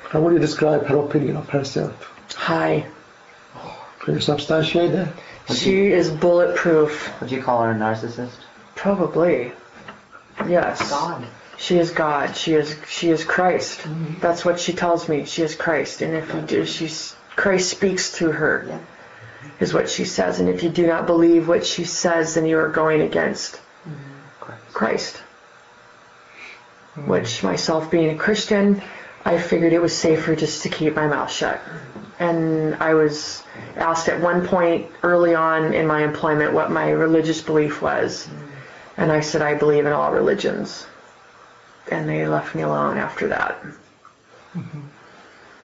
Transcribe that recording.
How would you describe her opinion of herself? High. Can you substantiate that? She is bulletproof. Would you call her a narcissist? Probably. Yes. God. She is God. She is Christ. That's what she tells me. She is Christ. And if you do, Christ speaks through her, is what she says. And if you do not believe what she says, then you are going against Christ. Which, myself being a Christian, I figured it was safer just to keep my mouth shut. And I was asked at one point early on in my employment what my religious belief was. And I said, I believe in all religions. And they left me alone after that.